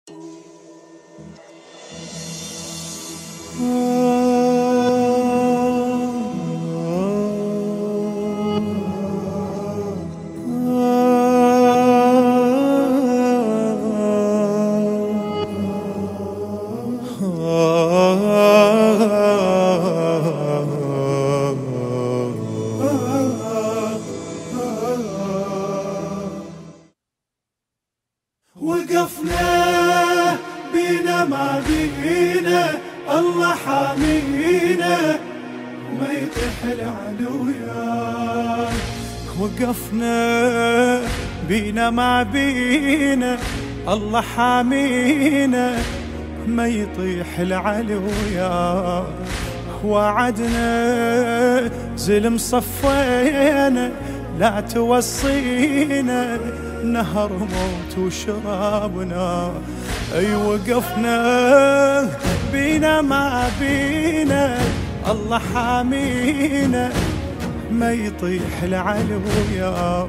وقفنا بينا ما بينا الله حامينا وما يطيح العدويا. وقفنا بينا ما بينا الله حامينا ما يطيح العلويا. وعدنا زلم صفينا لا توصينا نهر موت وشرابنا. اي وقفنا بينا ما بينا الله حامينا ما يطيح العلويا.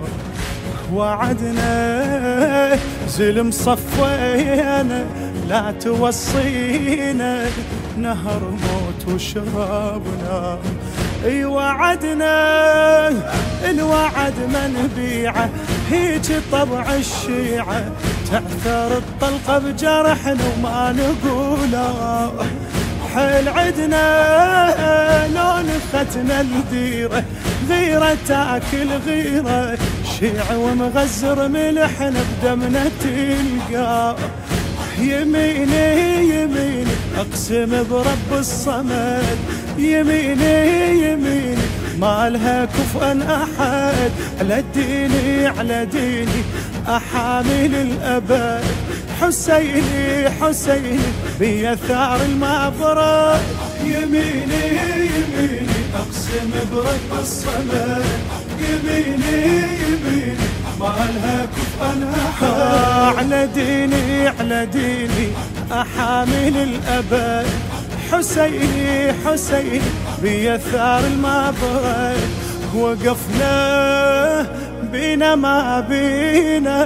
وعدنا زلم صفينا لا توصينا نهر موت وشرابنا. اي وعدنا الوعد ما نبيعه هيج طبع الشيعة تعثر الطلقة بجرحنا وما نقوله. حيل عدنا لو نختنا الديرة غيرة تاكل غيرة شيع ومغزر ملحنا بدمنا تلقى. يميني يميني اقسم برب الصمد يميني يميني ما لها كفءا احد على ديني على ديني احامل الابد. حسيني حسيني بيثار المبرد يميني يميني اقسم برب الصمد يميني يميني ما لها كفءا احد على ديني على ديني احامل الابد. حسيني حسيني بيثار المبرد. وقفنا بينا ما بينا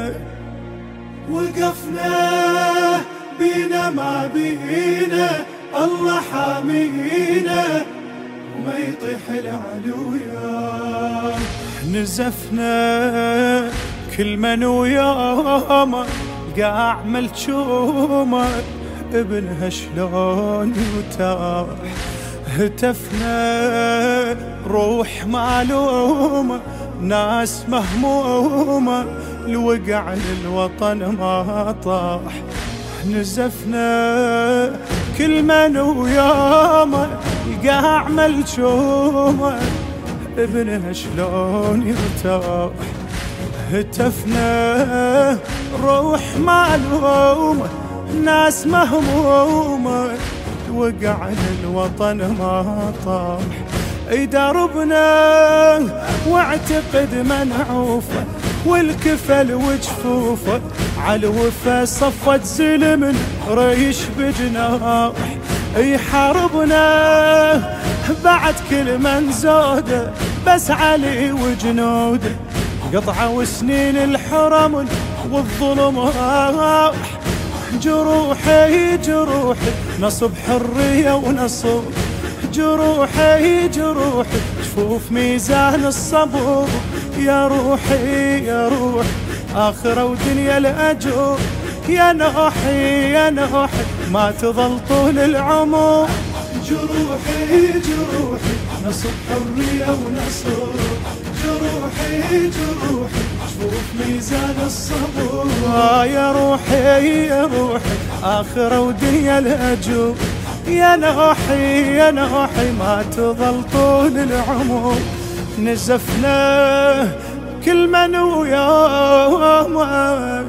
وقفنا بينا ما بينا الله حامينا وما يطيح العلويا. نزفنا كل من ويومه قاع ملشومه ابنها شلون يتاح. هتفنا روح معلومة ناس مهمومة الوقع للوطن ما طاح. نزفنا كل من ويومه القاع ملشومة ابنها شلون يرتاح. هتفنا روح معلومة ناس مهمومة وقع للوطن ما طاح. اي دربنا واعتقد منعوفه والكفل وجفوفه عالوفا صفت زلم ريش بجناح. اي حاربنا بعد كل من زوده بس علي وجنوده قطعوا سنين الحرم والظلم راح. جروحي جروحي نصب حرية ونصب جروحي جروحي جفوف ميزان الصبر. يا روحي يا روحي آخرة ودنيا الأجر. يا نوحي يا نوحي ما تظل طول العمر. جروحي جروحي نصب حرية ونصر جروحي جروحي جفوف ميزان الصبر. يا روحي يا روحي آخرة ودنيا الأجر. يا نوحي يا نوحي ما تظل طول العمر. نزفنا كل من ويومه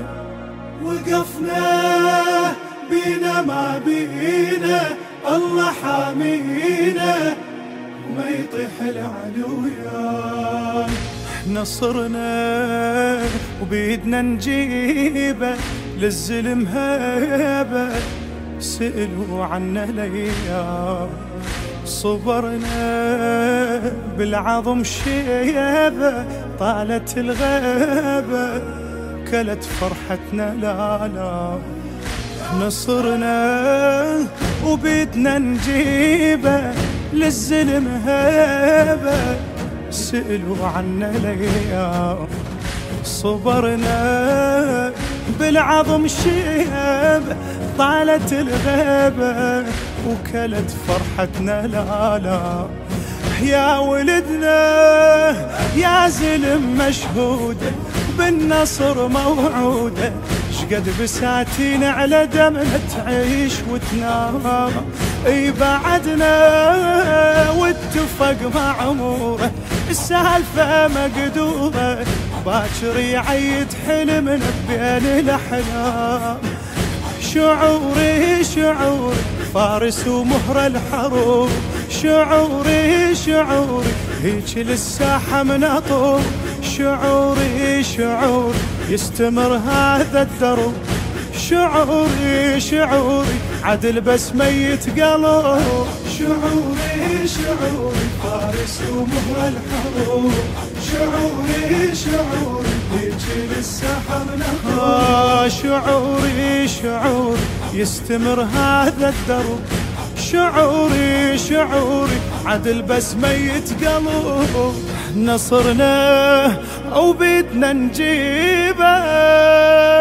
وقفنا بينا ما بينا الله حامينا وما يطيح العدويا. نصرنا وبيدنا نجيبه للزلم هيبه سألوا عنا ليا. صبرنا بالعظم شيبه طالت الغيبه كلت فرحتنا لا لا. نصرنا وبيدنا نجيبه، للزلم هيبة سألوا عنا ليا. صبرنا بالعظم شيبة، طالت الغيبة وكلت فرحتنا لا. يا ولدنا يا زلم مشهودة، بالنصر موعودة، شقد بساتين على دمنا تعيش وتنام. اي بعدنا واتفق معموره، السالفة مقدورة، باكر يعيد حلمنا بين الأحلام. شعوري شعوري فارس ومهر الحروب، شعوري شعوري هيك للساحة مناطور. شعوري شعوري يستمر هذا الدروب، شعوري شعوري عدل بس ميت قلب. شعوري شعوري فارس ومهر الحروب، شعوري شعوري هيك للساحة مناطور. شعوري شعوري يستمر هذا الدروب، شعوري شعوري عدل بس ميت قلب. نصرنا وبيدنا نجيبه،